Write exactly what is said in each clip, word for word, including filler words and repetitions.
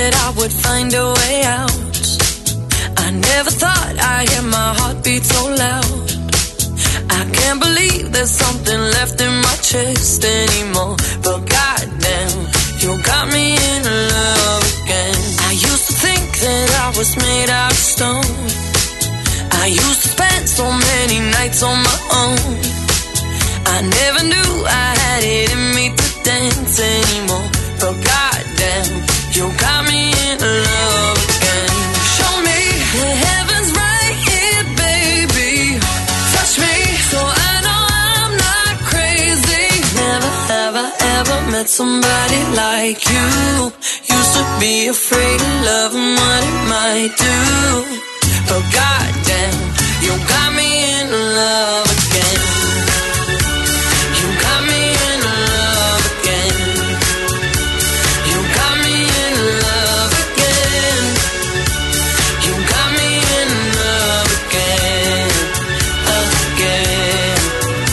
that I would find a way out. I never thought I'd hear my heartbeat so loud. I can't believe there's something left in my chest anymore. But goddamn, you got me in love again. I used to think that I was made out of stone. I used to spend so many nights on my own. I never knew I had it in me to dance anymore. But goddamn, you got me in love again. Show me the heavens right here, baby. Touch me so I know I'm not crazy. Never have I ever met somebody like you. Used to be afraid of love and what it might do. But goddamn, you got me in love again. You got me in love again. You got me in love again. You got me in love again, again.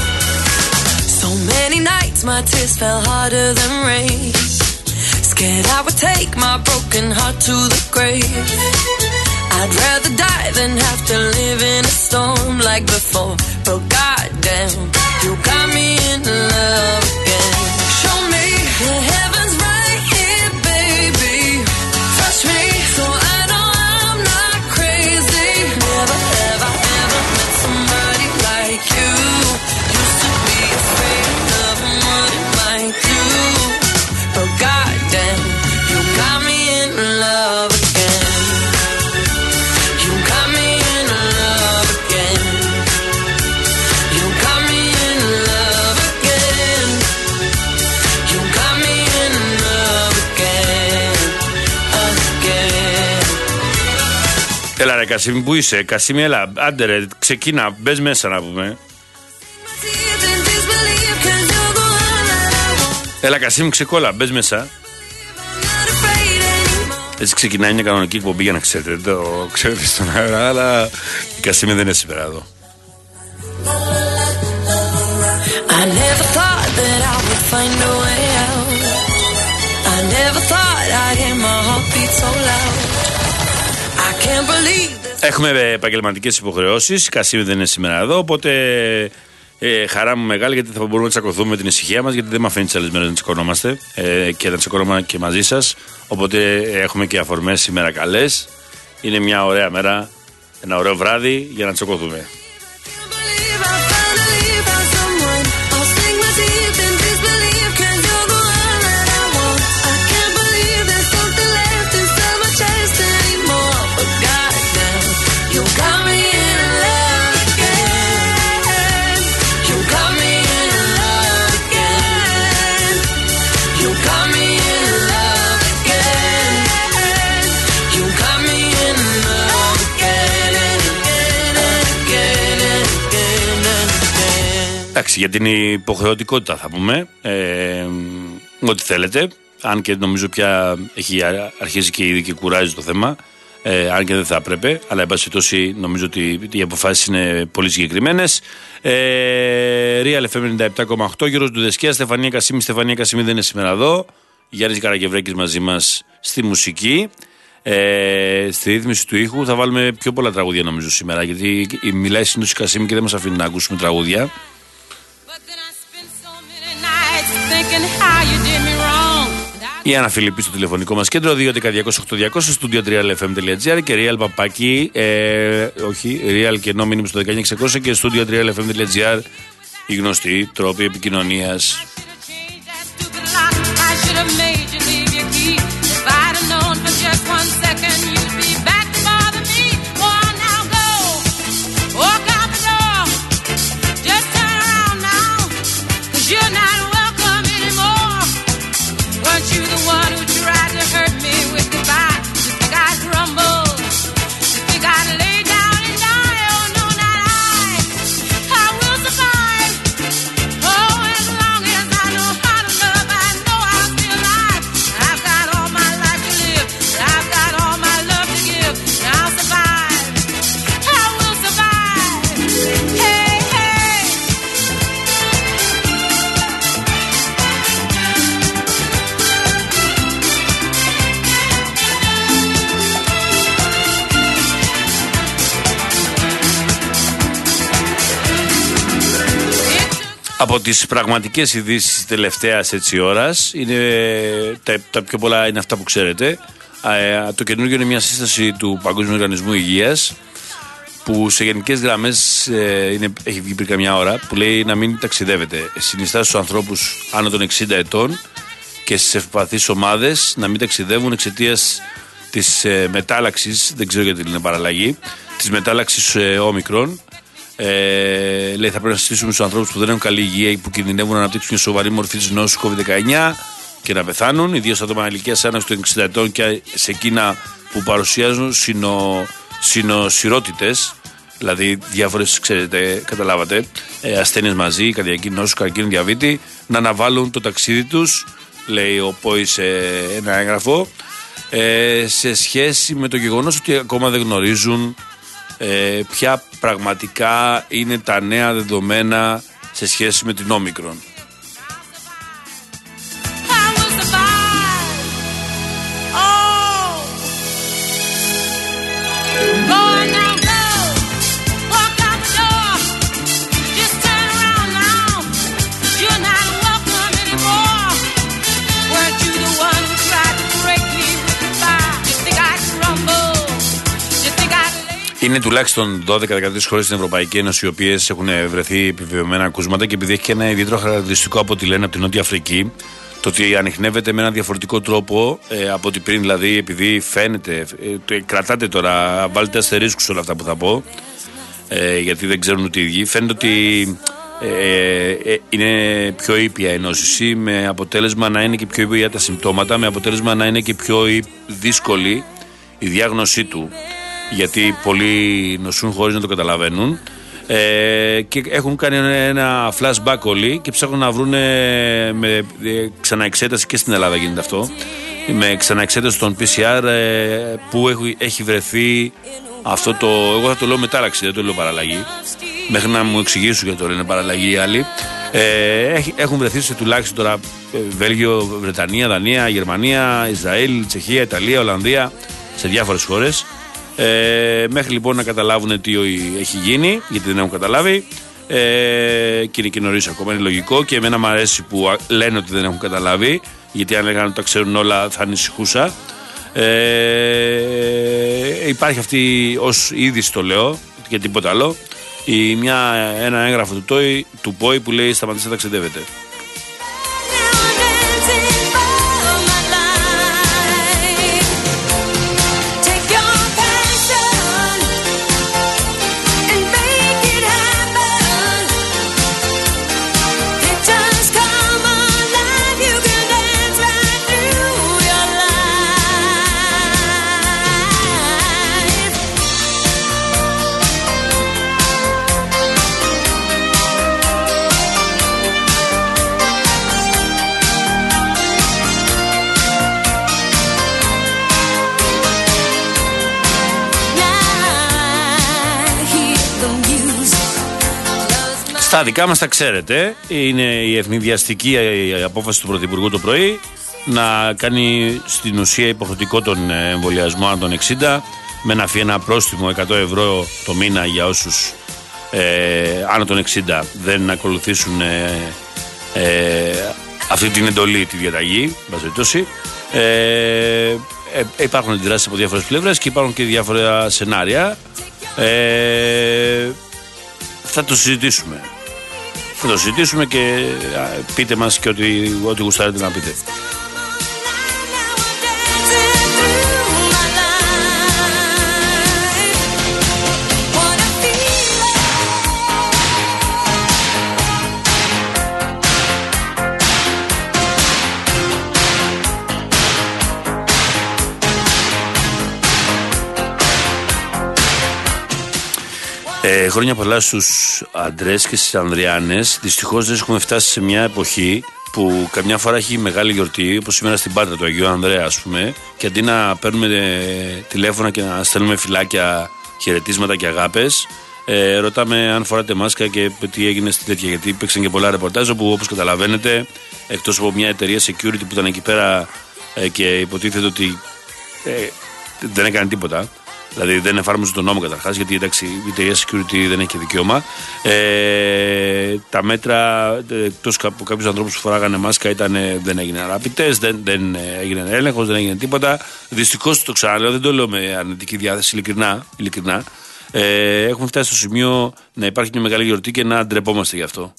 So many nights my tears fell harder than rain. Scared I would take my broken heart to the grave. I'd rather die than have to live in a storm like before. But goddamn, you got me in love again. Show me the heavens right here, baby. Touch me so I know I'm not crazy. Never have I ever met somebody like you. Used to be afraid of love and what it might do. But goddamn, you got me in love again. You got me in love again. You got me in love again. You got me in love again, again. Έλα ρε Κασίμη, πού είσαι? Κασίμη, έλα, άντε ρε, ξεκίνα, μπες μέσα να πούμε. Έλα Κασίμη, ξεκόλα, μπες μέσα. Έτσι ξεκινάει μια κανονική εκπομπή για να ξέρετε, το ξέρετε στον αέρα, αλλά η Κασίμη δεν είναι σήμερα εδώ. I never thought that I would find a way out. I never thought I'd hear my heartbeat so loud. I can't believe this. Έχουμε επαγγελματικές υποχρεώσεις, η Κασίμη δεν είναι σήμερα εδώ, οπότε ε, χαρά μου μεγάλη γιατί θα μπορούμε να τσακωθούμε με την ησυχία μας, γιατί δεν με αφήνει τις άλλες μέρες να τσακωνόμαστε ε, και να τσακωνόμαστε και μαζί σας. Οπότε έχουμε και αφορμές σήμερα καλές. Είναι μια ωραία μέρα, ένα ωραίο βράδυ για να τσακωθούμε. Εντάξει, για την υποχρεωτικότητα θα πούμε ε, ό,τι θέλετε, αν και νομίζω πια έχει αρχίσει και ήδη και κουράζει το θέμα, ε, αν και δεν θα έπρεπε, αλλά εν πάση περιπτώσει νομίζω ότι οι αποφάσεις είναι πολύ συγκεκριμένες. ε, Real εφ εμ ενενήντα επτά κόμμα οκτώ, Γιώργος Ντουδεσκίας, Στεφανία Κασίμη. Στεφανία Κασίμη δεν είναι σήμερα εδώ. Γιάννης Καραγευρέκης μαζί μας στη μουσική. Ε, στη ρύθμιση του ήχου θα βάλουμε πιο πολλά τραγούδια νομίζω σήμερα, γιατί μιλάει συνήθως η Κασίμη και δεν μας αφήνει να ακούσουμε τραγούδια. Η Άννα Φιλιππή στο τηλεφωνικό μας κέντρο δύο έντεκα διακόσια οκτώ διακόσια, στούντιο τρία ελ εφ εμ τελεία τζι άρ και Real Παπάκι, ε, όχι, Real και ενώ μήνυμα στο δεκαεννιά εξακόσια και στούντιο τρία ελ εφ εμ τελεία τζι άρ, οι γνωστοί τρόποι επικοινωνίας. Από τις πραγματικές ειδήσεις της τελευταίας έτσι ώρας, είναι, τα, τα πιο πολλά είναι αυτά που ξέρετε. Ε, το καινούργιο είναι μια σύσταση του Παγκόσμιου Οργανισμού Υγείας, που σε γενικές γραμμές ε, είναι, έχει βγει πριν καμιά ώρα, που λέει να μην ταξιδεύετε. Συνιστά στους ανθρώπους άνω των εξήντα ετών και στις ευπαθείς ομάδες να μην ταξιδεύουν εξαιτίας της ε, μετάλλαξης, δεν ξέρω γιατί είναι παραλλαγή, της μετάλλαξης ε, όμικρον. Ε, λέει θα πρέπει να συστήσουμε στους ανθρώπους που δεν έχουν καλή υγεία ή που κινδυνεύουν να αναπτύξουν μια σοβαρή μορφή της νόσου κόβιντ δεκαεννιά και να πεθάνουν, ιδίως στα άτομα ηλικίας άνω των εξήντα ετών και σε εκείνα που παρουσιάζουν συνο, συνοσυρότητες, δηλαδή διάφορες, ξέρετε, καταλάβατε, ε, ασθένειες μαζί, καρδιακή νόσο, καρκίνο, διαβήτη, να αναβάλουν το ταξίδι τους, λέει ο ΠΟΗ σε ένα έγγραφο, ε, σε σχέση με το γεγονός ότι ακόμα δεν γνωρίζουν ε, ποια πραγματικά είναι τα νέα δεδομένα σε σχέση με την όμικρον. Είναι τουλάχιστον δώδεκα δεκατρείς χώρες στην Ευρωπαϊκή Ένωση οι οποίες έχουν βρεθεί επιβεβαιωμένα ακούσματα, και επειδή έχει και ένα ιδιαίτερο χαρακτηριστικό από ό,τι λένε από την Νότια Αφρική, το ότι ανιχνεύεται με έναν διαφορετικό τρόπο ε, από ό,τι πριν, δηλαδή επειδή φαίνεται, ε, το, κρατάτε τώρα, βάλτε αστερίσκους όλα αυτά που θα πω, ε, γιατί δεν ξέρουν ούτε οι ίδιοι, φαίνεται ότι ε, ε, είναι πιο ήπια η νόσηση, με αποτέλεσμα να είναι και πιο ήπια τα συμπτώματα, με αποτέλεσμα να είναι και πιο δύσκολη η διάγνωσή του. Γιατί πολλοί νοσούν χωρίς να το καταλαβαίνουν, ε, και έχουν κάνει ένα flashback όλοι και ψάχνουν να βρουν με ξαναεξέταση, και στην Ελλάδα γίνεται αυτό, με ξαναεξέταση των πι σι αρ, ε, που έχει, έχει βρεθεί αυτό το, εγώ θα το λέω μετάλλαξη, δεν το λέω παραλλαγή, μέχρι να μου εξηγήσουν γιατί το λένε παραλλαγή οι άλλοι. Ε, έχουν βρεθεί σε τουλάχιστον τώρα Βέλγιο, Βρετανία, Δανία, Γερμανία, Ισραήλ, Τσεχία, Ιταλία, Ολλανδία, σε διάφορες χώρες. Ε, μέχρι λοιπόν να καταλάβουν τι έχει γίνει, γιατί δεν έχουν καταλάβει, ε, και είναι και νωρίς ακόμα, είναι λογικό, και εμένα μου αρέσει που λένε ότι δεν έχουν καταλάβει, γιατί αν λέγανε ότι τα ξέρουν όλα θα ανησυχούσα. Ε, υπάρχει αυτή ως είδηση, το λέω και τίποτα άλλο, η, μια, ένα έγγραφο του, τόι, του ΠΟΗ που λέει σταματήστε να ταξιδεύετε. Στα δικά μας τα ξέρετε, είναι η ευνηδιαστική απόφαση του Πρωθυπουργού το πρωί να κάνει στην ουσία υποχρεωτικό τον εμβολιασμό άνω των εξήντα, με να φύγει ένα πρόστιμο εκατό ευρώ το μήνα για όσους ε, άνω των εξήντα δεν ακολουθήσουν ε, ε, αυτή την εντολή, τη διαταγή, ε, ε, υπάρχουν αντιδράσεις από διάφορες πλευρές και υπάρχουν και διάφορα σενάρια. ε, θα το συζητήσουμε Θα το συζητήσουμε και πείτε μας και ό,τι, ό,τι γουστάρετε να πείτε. Ε, χρόνια πολλά στους αντρές και στις ανδριάνες. Δυστυχώς δεν έχουμε φτάσει σε μια εποχή που καμιά φορά έχει μεγάλη γιορτή, όπως σήμερα στην Πάτρα του Αγίου Ανδρέα, ας πούμε, και αντί να παίρνουμε ε, τηλέφωνα και να στέλνουμε φυλάκια, χαιρετίσματα και αγάπες, ε, ρωτάμε αν φοράτε μάσκα και τι έγινε στη τέτοια. Γιατί υπήρξαν και πολλά ρεπορτάζ όπου, όπως καταλαβαίνετε, εκτός από μια εταιρεία security που ήταν εκεί πέρα ε, και υποτίθεται ότι ε, δεν έκανε τίποτα. Δηλαδή δεν εφάρμοζε τον νόμο καταρχάς, γιατί εντάξει, η εταιρεία security δεν έχει και δικαίωμα. Ε, τα μέτρα, εκτός από κάποιους ανθρώπους που φοράγανε μάσκα, ήταν, δεν έγιναν rapid test, δεν, δεν έγινε έλεγχος, δεν έγινε τίποτα. Δυστυχώς το ξαναλέω, δεν το λέω με αρνητική διάθεση, ειλικρινά. ειλικρινά. Ε, έχουμε φτάσει στο σημείο να υπάρχει μια μεγάλη γιορτή και να ντρεπόμαστε γι' αυτό.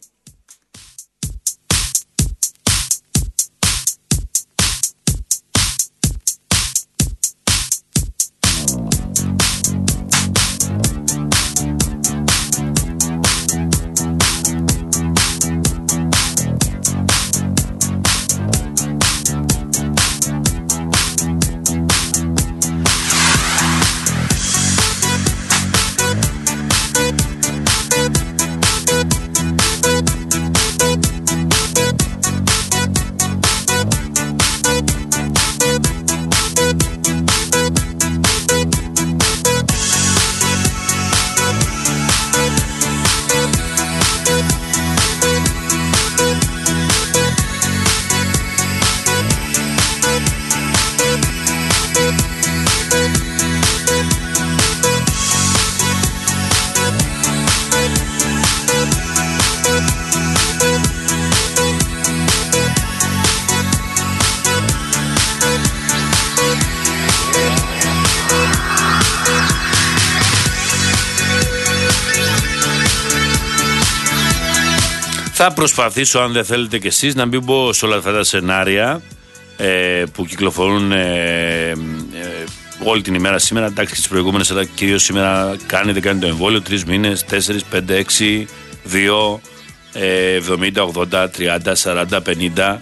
Θα προσπαθήσω, αν δεν θέλετε κι εσείς, να μην μπω σε όλα αυτά τα σενάρια ε, που κυκλοφορούν ε, ε, όλη την ημέρα σήμερα. Εντάξει, και τις προηγούμενες, αλλά κυρίως σήμερα κάνει, δεν κάνει το εμβόλιο. Τρεις μήνες, τέσσερις, πέντε, έξι, δύο, εβδομήντα, ογδόντα, τριάντα, σαράντα, πενήντα.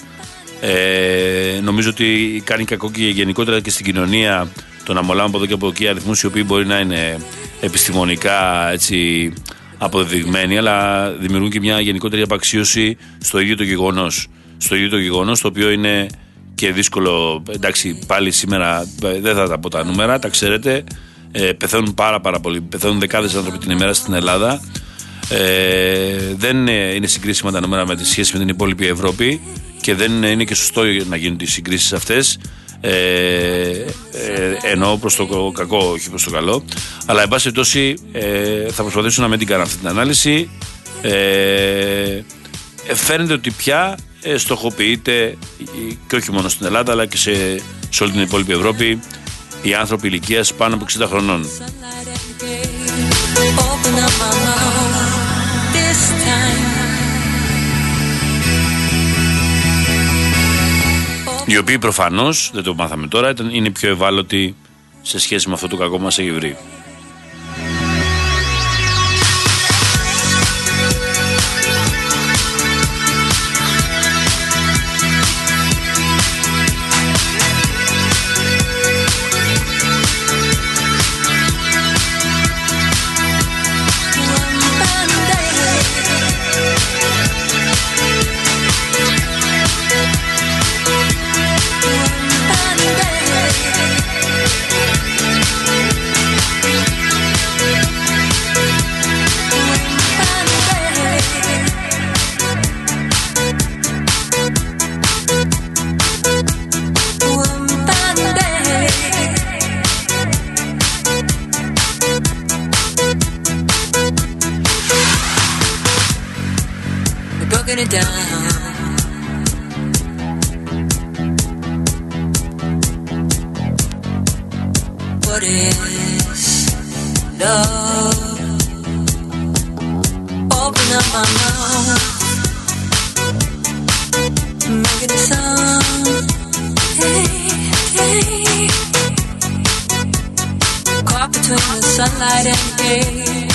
Ε, νομίζω ότι κάνει κακό και γενικότερα και στην κοινωνία το να μολάμε από εδώ και από εκεί αριθμούς οι οποίοι μπορεί να είναι επιστημονικά έτσι αποδεδειγμένοι, αλλά δημιουργούν και μια γενικότερη απαξίωση στο ίδιο το γεγονός. Στο ίδιο το γεγονός, το οποίο είναι και δύσκολο. Εντάξει, πάλι σήμερα δεν θα τα πω τα νούμερα, τα ξέρετε. Ε, πεθαίνουν πάρα πάρα πολύ. Πεθαίνουν δεκάδες άνθρωποι την ημέρα στην Ελλάδα. Ε, δεν είναι συγκρίσιμα τα νούμερα με τη σχέση με την υπόλοιπη Ευρώπη και δεν είναι και σωστό να γίνουν τις συγκρίσεις αυτές. Ε, ε, εννοώ προς το κακό, όχι προς το καλό. Αλλά εν πάση περιπτώσει ε, θα προσπαθήσω να μην την κάνω αυτή την ανάλυση. Ε, φαίνεται ότι πια ε, στοχοποιείται και όχι μόνο στην Ελλάδα αλλά και σε, σε όλη την υπόλοιπη Ευρώπη οι άνθρωποι ηλικίας πάνω από εξήντα χρονών, οι οποίοι προφανώς, δεν το μάθαμε τώρα, είναι πιο ευάλωτοι σε σχέση με αυτό το κακό που μας έχει βρει. It down. What is love? Open up my mouth, making a sound. Hey, hey. Caught between the sunlight and the gate.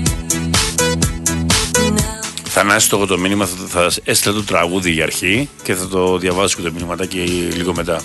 Θανάση, το έχω το μήνυμα, θα, θα έστειλα το τραγούδι για αρχή και θα το διαβάσω και το μήνυματάκι λίγο μετά.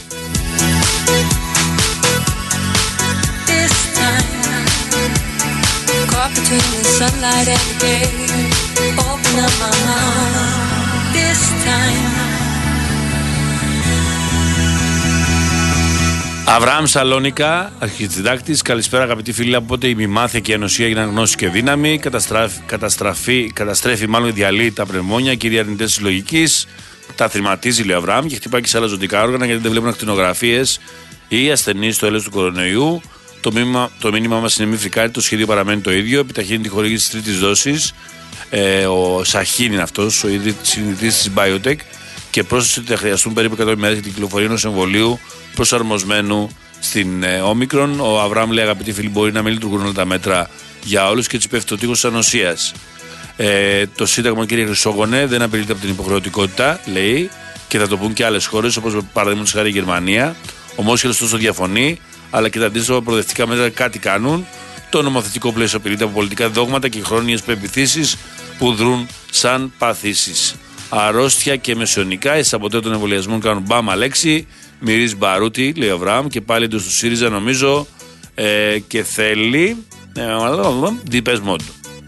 Αβραάμ Σαλόνικα, αρχιδιδάκτης. Καλησπέρα αγαπητοί φίλοι. Από πότε η μημάθεια και η ενωσία έγιναν γνώση και δύναμη. Καταστράφει, καταστραφεί, καταστρέφει, μάλλον διαλύει τα πνευμόνια, κύριοι αρνητές της λογικής. Τα θρηματίζει, λέει ο Αβραάμ, και χτυπάει και σε άλλα ζωτικά όργανα γιατί δεν βλέπουν ακτινογραφίες ή ασθενείς στο έλεος του κορονοϊού. Το μήνυμα, το μήνυμα μας είναι μη φρικάρει, το σχέδιο παραμένει το ίδιο. Επιταχύνει τη χορήγηση της τρίτης δόσης. Ε, ο Σαχίν είναι αυτός, ο συνειδητής της Biotech, και πρόσθεσε ότι θα χρειαστούν περίπου εκατό ημέρες για την κυκλοφορία ενός εμβολίου προσαρμοσμένου στην ε, Όμικρον. Ο Αβραάμ λέει: αγαπητοί φίλοι, μπορεί να μην λειτουργούν όλα τα μέτρα για όλους και έτσι πέφτει το τείχος της ανοσίας. Ε, το Σύνταγμα, κύριε Χρυσόγονε, δεν απειλείται από την υποχρεωτικότητα, λέει, και θα το πούν και άλλες χώρες, όπως παραδείγματος χάρη η Γερμανία. Ο Μόσχελος τόσο διαφωνεί, αλλά και τα αντίστοιχα προοδευτικά μέτρα κάτι κάνουν. Το νομοθετικό πλαίσιο απειλείται από πολιτικά δόγματα και χρόνιες πεποιθήσεις που δρούν σαν παθήσεις. Αρρώστια και μεσαιωνικά, οι σαμποτέ των εμβολιασμών κάνουν μπάμα λέξη. Μυρίζει μπαρούτι, λέει ο Αβραάμ, και πάλι εντός του ΣΥΡΙΖΑ νομίζω ε, και θέλει ε, διπες μόντου.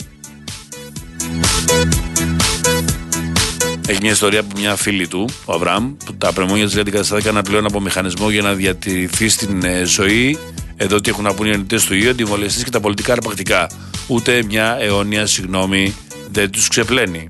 Έχει μια ιστορία από μια φίλη του, ο Αβραάμ, που τα πρεμόνια της λέει αντικαταστάθηκαν πλέον από μηχανισμό για να διατηρηθεί στην ε, ζωή. Εδώ τι έχουν να πούν οι αρνητές του ιού, οι αντιεμβολιαστές και τα πολιτικά αρπακτικά. Ούτε μια αιώνια συγγνώμη δεν τους ξεπλένει.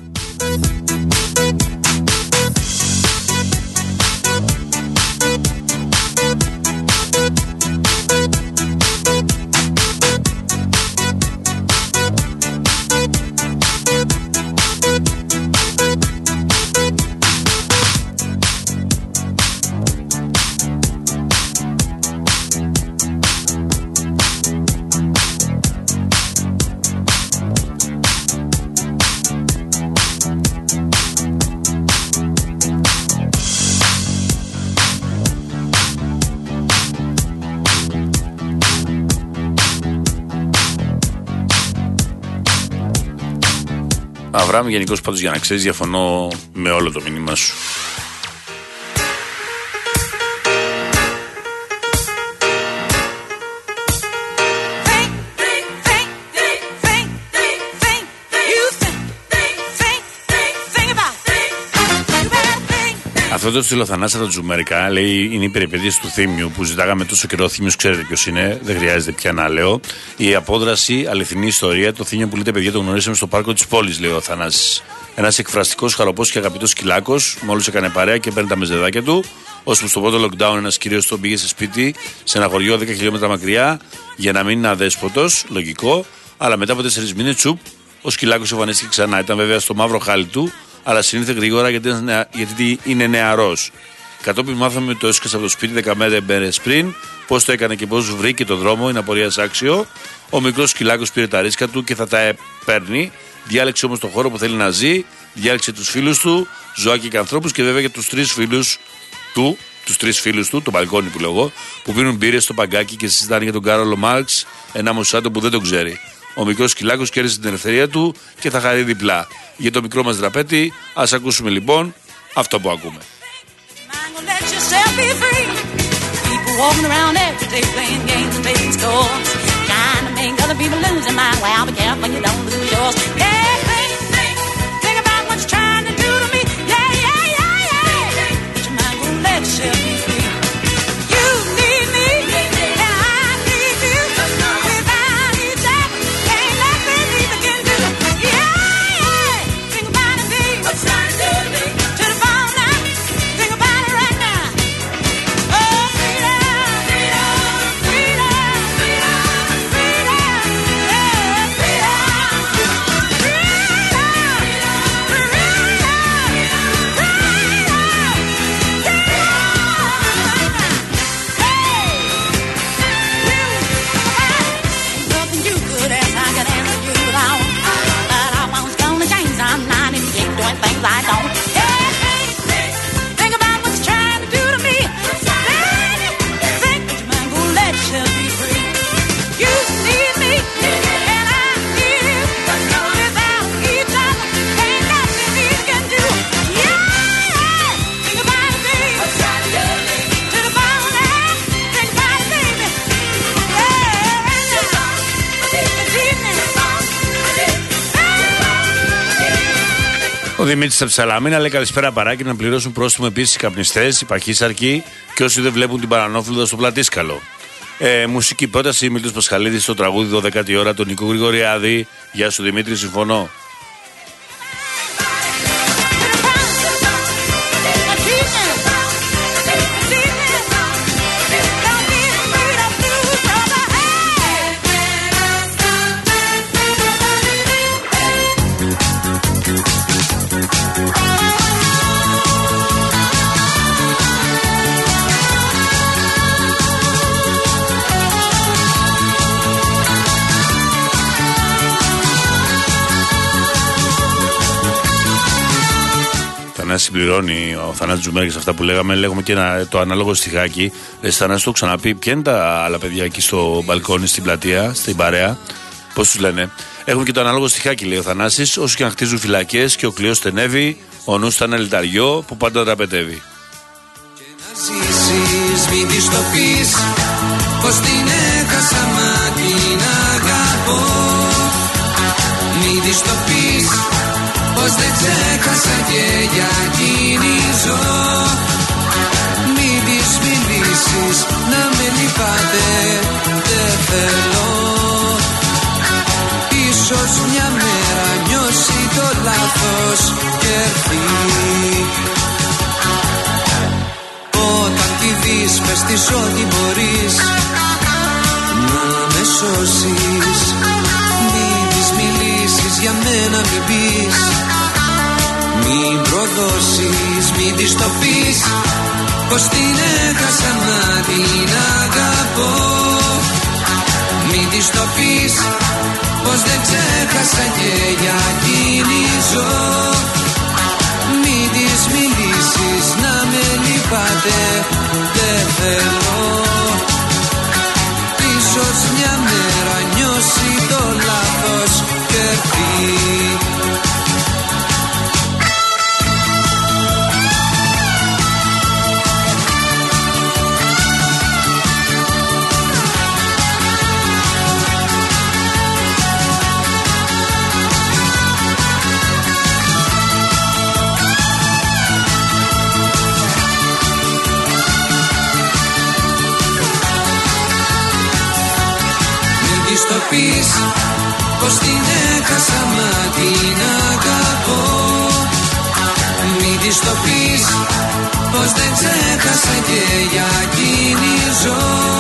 Αβραάμ, γενικώς πάντως για να ξέρεις, διαφωνώ με όλο το μήνυμα σου. Αυτό το στείλω Θανάση από τα Τζουμερικά, λέει, είναι η περιπέτειες του Θήμιου που ζητάγαμε τόσο καιρό. Ο Θήμιος ξέρετε ποιος είναι, δεν χρειάζεται πια να λέω. Η απόδραση, αληθινή ιστορία, το Θήμιο που λέτε παιδιά το γνωρίσαμε στο πάρκο της πόλης, λέει ο Θανάσης. Ένας εκφραστικός, χαροπός και αγαπητός σκυλάκος, μόλις έκανε παρέα και παίρνει τα μεζεδάκια του. Ώσπου στο πρώτο lockdown ένας κύριος τον πήγε σε σπίτι, σε ένα χωριό δέκα χιλιόμετρα μακριά, για να μην είναι αδέσποτος, λογικό, αλλά μετά από τέσσερις μήνες τσουπ, ο σκυλάκος εμφανίστηκε ξανά. Ήταν βέβαια στο μαύρο χάλι του, αλλά συνήλθε γρήγορα γιατί, γιατί είναι νεαρός. Κατόπιν μάθαμε ότι το έσκασε από το σπίτι δεκαπέντε μέρες πριν. Πώς το έκανε και πώς βρήκε το δρόμο είναι απορίας άξιο. Ο μικρός σκυλάκος πήρε τα ρίσκα του και θα τα παίρνει. Διάλεξε όμως τον χώρο που θέλει να ζει. Διάλεξε τους φίλους του, ζωάκια και ανθρώπους, και βέβαια και τους τρεις φίλους του, τους τρεις φίλους του, το μπαλκόνι που λέγω, που πίνουν μπύρες στο παγκάκι και συζητάνε για τον Κάρολο Μάρξ, ένα μουσάτο που δεν τον ξέρει. Ο μικρός σκυλάκος κέρδισε την ελευθερία του και θα χαρεί διπλά. Για το μικρό μας δραπέτη, ας ακούσουμε λοιπόν αυτό που ακούμε. Ο Δημήτρης από τη Σαλαμίνα λέει καλησπέρα παράκι, να πληρώσουν πρόστιμο επίσης οι καπνιστές, οι παχύσαρκοι και όσοι δεν βλέπουν την παρανόφλουδα στο πλατήσκαλο. Ε, μουσική πρόταση, Μίλτος Πασχαλίδης στο τραγούδι δωδεκάτη ώρα, τον Νίκο Γρηγοριάδη. Γεια σου Δημήτρη, συμφωνώ. Θανάση συμπληρώνει ο Θανάσης Τζουμέρ σε αυτά που λέγαμε. Λέγουμε και ένα, το ανάλογο στιχάκι. Λε, Θανάση, το ξαναπεί. Ποια είναι τα άλλα παιδιά εκεί στο μπαλκόνι, στην πλατεία, στην παρέα. Πώς τους λένε. Έχουμε και το ανάλογο στιχάκι, λέει ο Θανάσης. Όσο και αν χτίζουν φυλακές και ο κλειός στενεύει, ο νους ήταν ελιταριό που πάντα τραπετεύει. Ζήσεις, μην της το πεις πως την έχασα μα την αγαπώ. Μην της το πεις πως δεν ξέχασα και για εκείνη ζω. Μην της μιλήσεις να με λυπάται, δεν θέλω. Ίσως μια μέρα νιώσει το λάθος και έρθει. Όταν τη δεις πες της ότι μπορείς να με σώσεις. Μην της μιλήσεις, για μένα μην πεις. Μην προδώσεις, μην της το πεις πως την έχασα να την αγαπώ. Μην της το πεις πως δεν ξέχασα και για εκείνη ζω. Μην της μιλήσεις να με λυπάται, δεν θέλω. Ίσως μια μέρα νιώσει το λάθος και έρθει. Το πεις πως την έχασα μα την αγαπώ. Μην της το πεις πως δεν ξέχασα και για εκείνη ζω.